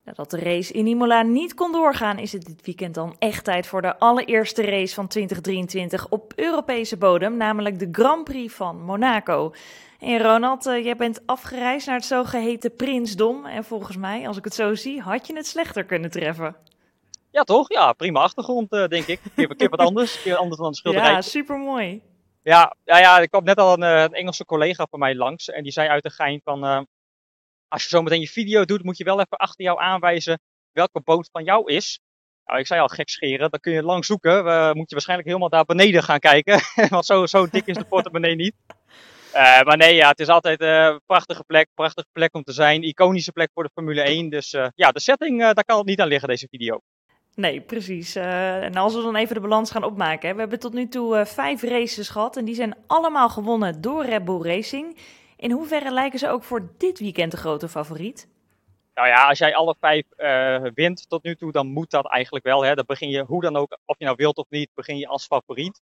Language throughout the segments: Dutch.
Nadat de race in Imola niet kon doorgaan, is het dit weekend dan echt tijd voor de allereerste race van 2023 op Europese bodem, namelijk de Grand Prix van Monaco. En Ronald, jij bent afgereisd naar het zogeheten Prinsdom en volgens mij, als ik het zo zie, had je het slechter kunnen treffen. Ja, toch? Ja, prima achtergrond, denk ik. Een keer wat anders. Een keer anders dan een Ja, schilderijtje. supermooi. Ja, er kwam net al een Engelse collega van mij langs. En die zei uit de gein van, als je zo meteen je video doet, moet je wel even achter jou aanwijzen welke boot van jou is. Nou, ik zei al gekscherend, dan kun je lang zoeken. Moet je waarschijnlijk helemaal daar beneden gaan kijken. Want zo dik is de portemonnee niet. Maar nee, ja, het is altijd een prachtige plek om te zijn. Iconische plek voor de Formule 1. Dus ja, de setting, daar kan het niet aan liggen, deze video. Nee, precies. En als we dan even de balans gaan opmaken. Hè. We hebben tot nu toe 5 races gehad en die zijn allemaal gewonnen door Red Bull Racing. In hoeverre lijken ze ook voor dit weekend de grote favoriet? Nou ja, als jij alle 5 wint tot nu toe, dan moet dat eigenlijk wel. Hè. Dan begin je, hoe dan ook, of je nou wilt of niet, begin je als favoriet.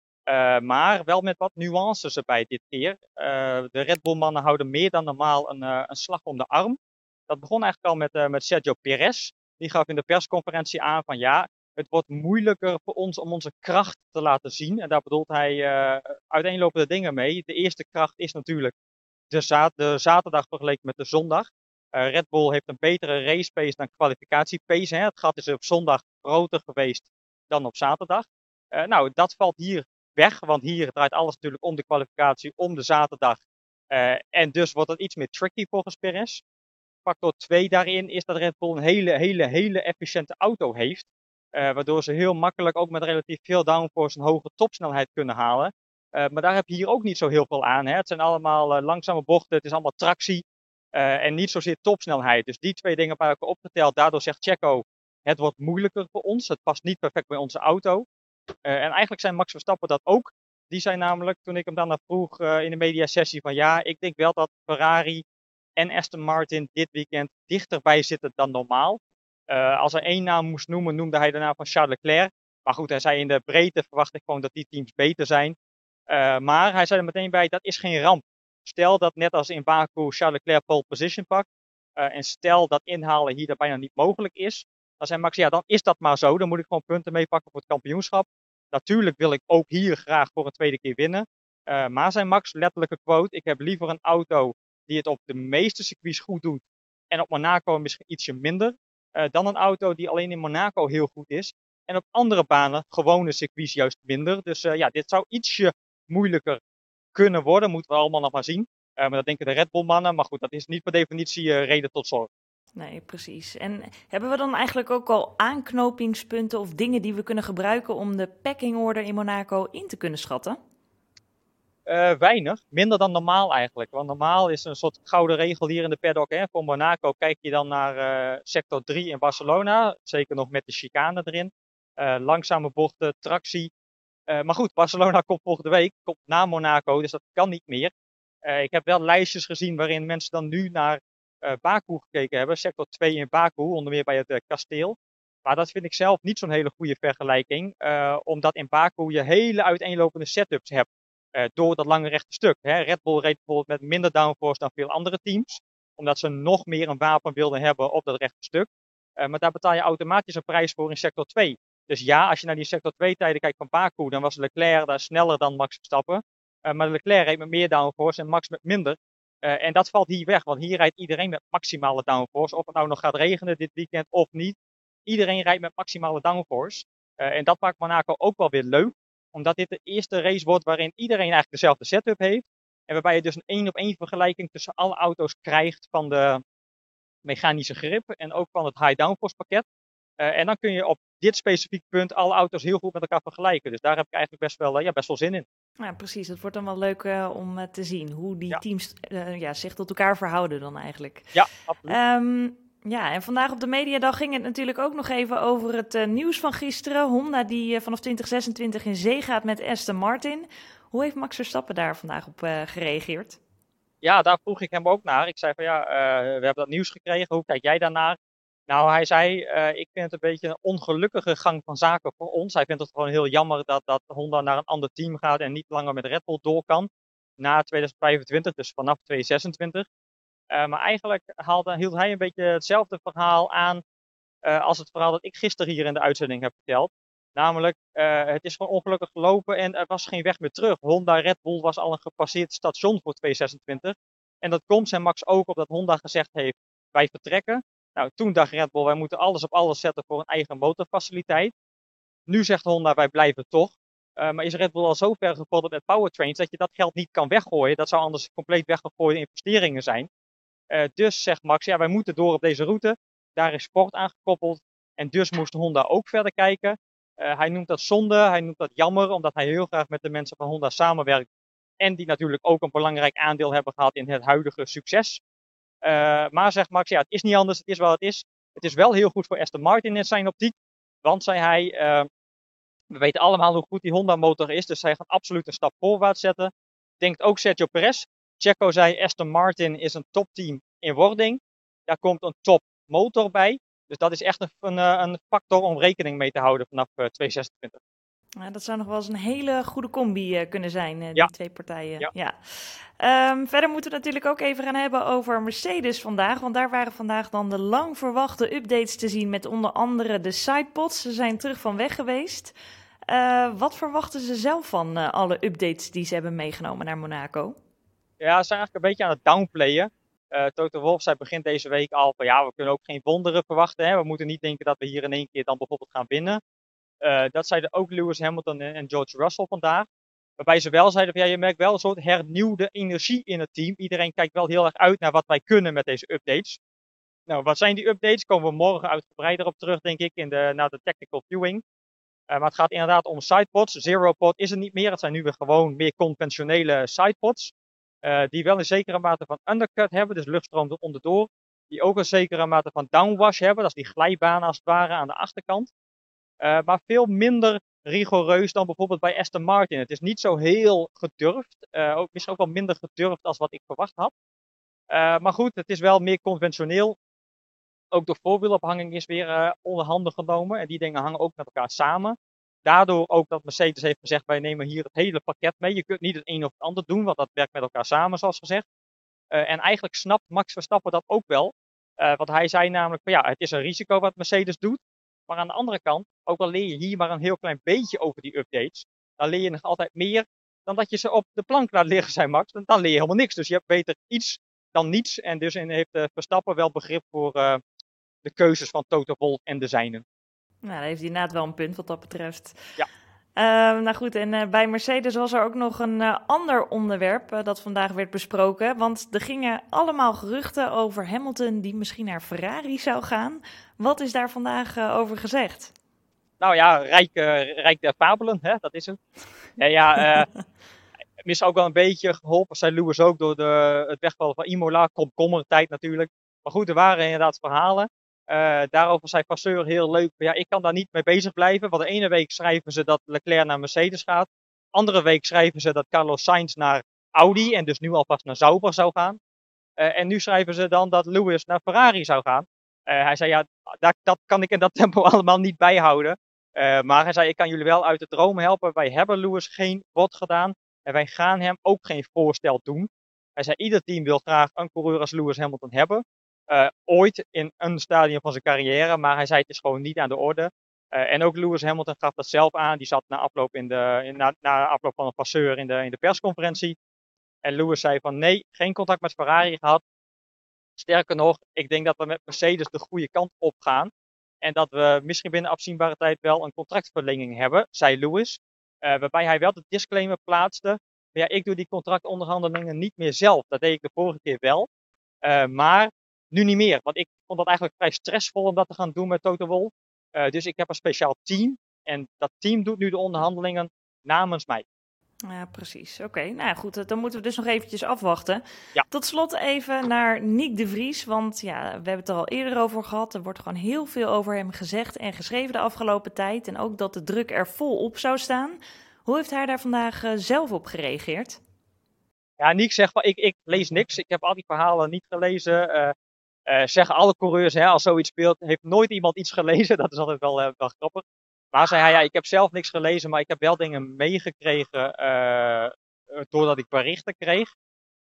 Maar wel met wat nuances erbij dit keer. De Red Bull mannen houden meer dan normaal een slag om de arm. Dat begon eigenlijk al met Sergio Perez. Die gaf in de persconferentie aan van ja, het wordt moeilijker voor ons om onze kracht te laten zien. En daar bedoelt hij uiteenlopende dingen mee. De eerste kracht is natuurlijk de zaterdag vergeleken met de zondag. Red Bull heeft een betere race pace dan kwalificatiepace. Het gat is op zondag groter geweest dan op zaterdag. Nou, dat valt hier weg, want hier draait alles natuurlijk om de kwalificatie, om de zaterdag. En dus wordt het iets meer tricky volgens Perez. Factor 2 daarin is dat Red Bull een hele efficiënte auto heeft. Waardoor ze heel makkelijk ook met relatief veel downforce een hoge topsnelheid kunnen halen. Maar daar heb je hier ook niet zo heel veel aan. Hè. Het zijn allemaal langzame bochten, het is allemaal tractie. En niet zozeer topsnelheid. Dus die twee dingen bij elkaar opgeteld. Daardoor zegt Checo, het wordt moeilijker voor ons. Het past niet perfect bij onze auto. En eigenlijk zijn Max Verstappen dat ook. Die zei namelijk, toen ik hem daarna vroeg in de mediasessie van ja, ik denk wel dat Ferrari en Aston Martin dit weekend dichterbij zitten dan normaal. Als hij één naam moest noemen, noemde hij de naam van Charles Leclerc. Maar goed, hij zei in de breedte verwacht ik gewoon dat die teams beter zijn. Maar hij zei er meteen bij, dat is geen ramp. Stel dat net als in Baku Charles Leclerc pole position pakt. En stel dat inhalen hier bijna niet mogelijk is. Dan zei Max, ja, dan is dat maar zo. Dan moet ik gewoon punten meepakken voor het kampioenschap. Natuurlijk wil ik ook hier graag voor een tweede keer winnen. Maar zei Max, letterlijke quote, ik heb liever een auto die het op de meeste circuits goed doet. En op Monaco misschien ietsje minder. Dan een auto die alleen in Monaco heel goed is. En op andere banen, gewone circuits, juist minder. Dus ja, dit zou ietsje moeilijker kunnen worden. Moeten we allemaal nog maar zien. Maar dat denken de Red Bull mannen. Maar goed, dat is niet per definitie reden tot zorg. Nee, precies. En hebben we dan eigenlijk ook al aanknopingspunten of dingen die we kunnen gebruiken om de pecking order in Monaco in te kunnen schatten? Weinig, minder dan normaal eigenlijk. Want normaal is er een soort gouden regel hier in de paddock. Hè. Voor Monaco kijk je dan naar sector 3 in Barcelona. Zeker nog met de chicane erin. Langzame bochten, tractie. Maar goed, Barcelona komt volgende week, komt na Monaco, dus dat kan niet meer. Ik heb wel lijstjes gezien waarin mensen dan nu naar Baku gekeken hebben. Sector 2 in Baku, onder meer bij het kasteel. Maar dat vind ik zelf niet zo'n hele goede vergelijking. Omdat in Baku je hele uiteenlopende setups hebt. Door dat lange rechte stuk. Hè. Red Bull reed bijvoorbeeld met minder downforce dan veel andere teams. Omdat ze nog meer een wapen wilden hebben op dat rechte stuk. Maar daar betaal je automatisch een prijs voor in sector 2. Dus ja, als je naar die sector 2 tijden kijkt van Baku, dan was Leclerc daar sneller dan Max Verstappen. Maar Leclerc reed met meer downforce en Max met minder. En dat valt hier weg, want hier rijdt iedereen met maximale downforce. Of het nou nog gaat regenen dit weekend of niet. Iedereen rijdt met maximale downforce. En dat maakt Monaco ook wel weer leuk. Omdat dit de eerste race wordt waarin iedereen eigenlijk dezelfde setup heeft. En waarbij je dus een 1-op-1 vergelijking tussen alle auto's krijgt van de mechanische grip en ook van het high downforce pakket. En dan kun je op dit specifieke punt alle auto's heel goed met elkaar vergelijken. Dus daar heb ik eigenlijk best wel zin in. Ja, precies. Het wordt dan wel leuk om te zien hoe die Ja, teams zich tot elkaar verhouden dan eigenlijk. ja, absoluut. Ja, en vandaag op de Mediadag ging het natuurlijk ook nog even over het nieuws van gisteren. Honda die vanaf 2026 in zee gaat met Aston Martin. Hoe heeft Max Verstappen daar vandaag op gereageerd? Ja, daar vroeg ik hem ook naar. Ik zei van ja, we hebben dat nieuws gekregen. Hoe kijk jij daarnaar? Nou, hij zei, ik vind het een beetje een ongelukkige gang van zaken voor ons. Hij vindt het gewoon heel jammer dat Honda naar een ander team gaat en niet langer met Red Bull door kan. Na 2025, dus vanaf 2026. Maar eigenlijk hield hij een beetje hetzelfde verhaal aan als het verhaal dat ik gisteren hier in de uitzending heb verteld. Namelijk, het is gewoon ongelukkig gelopen en er was geen weg meer terug. Honda Red Bull was al een gepasseerd station voor 2026. En dat komt en Max ook op dat Honda gezegd heeft, wij vertrekken. Nou, toen dacht Red Bull, wij moeten alles op alles zetten voor een eigen motorfaciliteit. Nu zegt Honda, wij blijven toch. Maar is Red Bull al zo ver gevorderd met powertrains dat je dat geld niet kan weggooien. Dat zou anders compleet weggegooide investeringen zijn. Dus zegt Max, ja, wij moeten door op deze route. Daar is sport aan gekoppeld. En dus moest Honda ook verder kijken. Hij noemt dat zonde, hij noemt dat jammer, omdat hij heel graag met de mensen van Honda samenwerkt. En die natuurlijk ook een belangrijk aandeel hebben gehad in het huidige succes. Maar zegt Max, ja, het is niet anders, het is wat het is. Het is wel heel goed voor Aston Martin in zijn optiek. Want, zei hij, we weten allemaal hoe goed die Honda motor is. Dus hij gaat absoluut een stap voorwaarts zetten. Denkt ook Sergio Perez. Checo zei, Aston Martin is een topteam in wording. Daar komt een topmotor bij. Dus dat is echt een factor om rekening mee te houden vanaf 2026. Ja, dat zou nog wel eens een hele goede combi kunnen zijn, die Ja. twee partijen. Ja. Ja. Verder moeten we het natuurlijk ook even gaan hebben over Mercedes vandaag. Want daar waren vandaag dan de lang verwachte updates te zien met onder andere de sidepods. Ze zijn terug van weg geweest. Wat verwachten ze zelf van alle updates die ze hebben meegenomen naar Monaco? Ja, ze zijn eigenlijk een beetje aan het downplayen. Toto Wolff zei begin deze week al van ja, we kunnen ook geen wonderen verwachten. Hè? We moeten niet denken dat we hier in één keer dan bijvoorbeeld gaan winnen. Dat zeiden ook Lewis Hamilton en George Russell vandaag. Waarbij ze wel zeiden van ja, je merkt wel een soort hernieuwde energie in het team. Iedereen kijkt wel heel erg uit naar wat wij kunnen met deze updates. Nou, wat zijn die updates? Komen we morgen uitgebreider op terug, denk ik, na de technical viewing. Maar het gaat inderdaad om sidepods. Zero pod is het niet meer. Het zijn nu weer gewoon meer conventionele sidepods. Die wel een zekere mate van undercut hebben, dus luchtstroom er onderdoor. Die ook een zekere mate van downwash hebben, dat is die glijbaan als het ware aan de achterkant. Maar veel minder rigoureus dan bijvoorbeeld bij Aston Martin. Het is niet zo heel gedurfd. Misschien ook wel minder gedurfd als wat ik verwacht had. Maar goed, het is wel meer conventioneel. Ook de voorwielopvanging is weer onder handen genomen. En die dingen hangen ook met elkaar samen. Daardoor ook dat Mercedes heeft gezegd, wij nemen hier het hele pakket mee. Je kunt niet het een of het ander doen, want dat werkt met elkaar samen, zoals gezegd. En eigenlijk snapt Max Verstappen dat ook wel. Want hij zei namelijk, van, ja, het is een risico wat Mercedes doet. Maar aan de andere kant, ook al leer je hier maar een heel klein beetje over die updates, dan leer je nog altijd meer dan dat je ze op de plank laat liggen, zei Max. Dan leer je helemaal niks. Dus je hebt beter iets dan niets. En dus heeft Verstappen wel begrip voor de keuzes van Toto Wolff en de zijnen. Nou, daar heeft hij inderdaad wel een punt wat dat betreft. Ja. Nou goed, en bij Mercedes was er ook nog een ander onderwerp dat vandaag werd besproken. Want er gingen allemaal geruchten over Hamilton die misschien naar Ferrari zou gaan. Wat is daar vandaag over gezegd? Nou ja, rijk der fabelen, hè, dat is het. Ja, misschien ook wel een beetje geholpen, zei Lewis ook, door het wegvallen van Imola. Komkommertijd natuurlijk. Maar goed, er waren inderdaad verhalen. Daarover zei Vasseur heel leuk, ja, ik kan daar niet mee bezig blijven. Want de ene week schrijven ze dat Leclerc naar Mercedes gaat. Andere week schrijven ze dat Carlos Sainz naar Audi en dus nu alvast naar Sauber zou gaan. En nu schrijven ze dan dat Lewis naar Ferrari zou gaan. Hij zei, ja, dat kan ik in dat tempo allemaal niet bijhouden. Maar hij zei, ik kan jullie wel uit de droom helpen. Wij hebben Lewis geen bod gedaan. En wij gaan hem ook geen voorstel doen. Hij zei, ieder team wil graag een coureur als Lewis Hamilton hebben. Ooit in een stadium van zijn carrière. Maar hij zei, het is gewoon niet aan de orde. En ook Lewis Hamilton gaf dat zelf aan. Die zat na afloop, na afloop van een passeur in de persconferentie. En Lewis zei van nee, geen contact met Ferrari gehad. Sterker nog, ik denk dat we met Mercedes de goede kant op gaan. En dat we misschien binnen afzienbare tijd wel een contractverlenging hebben, zei Lewis. Waarbij hij wel de disclaimer plaatste. Ja, ik doe die contractonderhandelingen niet meer zelf. Dat deed ik de vorige keer wel. Maar nu niet meer. Want ik vond dat eigenlijk vrij stressvol om dat te gaan doen met Toto Wolff. Dus ik heb een speciaal team. En dat team doet nu de onderhandelingen namens mij. Ja, precies. Oké, nou goed, dan moeten we dus nog eventjes afwachten. Ja. Tot slot even naar Nick de Vries, want ja, we hebben het er al eerder over gehad. Er wordt gewoon heel veel over hem gezegd en geschreven de afgelopen tijd. En ook dat de druk er volop zou staan. Hoe heeft hij daar vandaag zelf op gereageerd? Ja, Nick zegt van, ik lees niks. Ik heb al die verhalen niet gelezen. Zeggen alle coureurs, hè, als zoiets speelt, heeft nooit iemand iets gelezen. Dat is altijd wel grappig. Maar zei hij, ja, ik heb zelf niks gelezen, maar ik heb wel dingen meegekregen doordat ik berichten kreeg.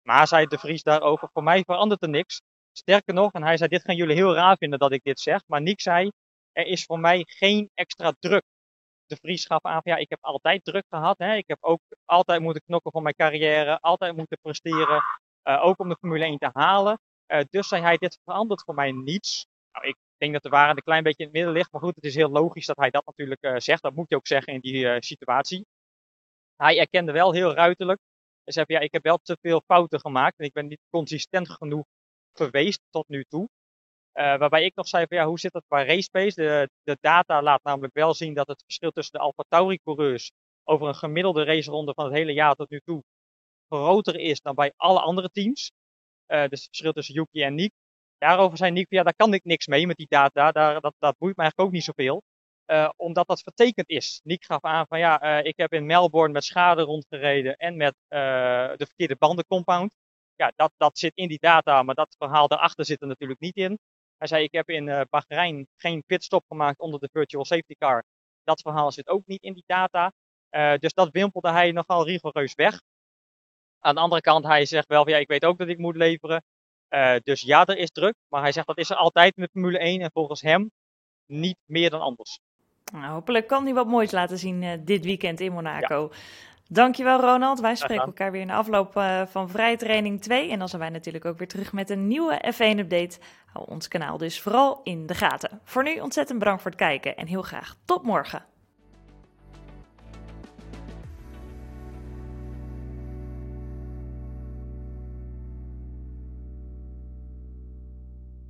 Maar zei De Vries daarover, voor mij verandert er niks. Sterker nog, en hij zei, dit gaan jullie heel raar vinden dat ik dit zeg. Maar Nick zei, er is voor mij geen extra druk. De Vries gaf aan van, ja, ik heb altijd druk gehad. Hè. Ik heb ook altijd moeten knokken voor mijn carrière. Altijd moeten presteren. Ook om de Formule 1 te halen. Dus zei hij, dit verandert voor mij niets. Nou, ik denk dat de waarheid een klein beetje in het midden ligt. Maar goed, het is heel logisch dat hij dat natuurlijk zegt. Dat moet je ook zeggen in die situatie. Hij erkende wel heel ruiterlijk. Hij zei van, ja, ik heb wel te veel fouten gemaakt. En ik ben niet consistent genoeg geweest tot nu toe. Waarbij ik nog zei van, ja, hoe zit dat qua race pace? De data laat namelijk wel zien dat het verschil tussen de Alfa Tauri coureurs over een gemiddelde raceronde van het hele jaar tot nu toe groter is dan bij alle andere teams. Dus het verschil tussen Yuki en Nick. Daarover zei Nick, ja, daar kan ik niks mee met die data. Dat boeit me eigenlijk ook niet zoveel. Omdat dat vertekend is. Nick gaf aan van, ja, ik heb in Melbourne met schade rondgereden en met de verkeerde bandencompound. Ja, dat zit in die data, maar dat verhaal daarachter zit er natuurlijk niet in. Hij zei, ik heb in Bahrein geen pitstop gemaakt onder de virtual safety car. Dat verhaal zit ook niet in die data. Dus dat wimpelde hij nogal rigoureus weg. Aan de andere kant, hij zegt wel, ja, ik weet ook dat ik moet leveren. Dus ja, er is druk. Maar hij zegt, dat is er altijd in de Formule 1. En volgens hem niet meer dan anders. Nou, hopelijk kan hij wat moois laten zien dit weekend in Monaco. Ja. Dankjewel Ronald. Wij spreken elkaar weer in de afloop van Vrije Training 2. En dan zijn wij natuurlijk ook weer terug met een nieuwe F1-update. Hou ons kanaal dus vooral in de gaten. Voor nu ontzettend bedankt voor het kijken en heel graag tot morgen.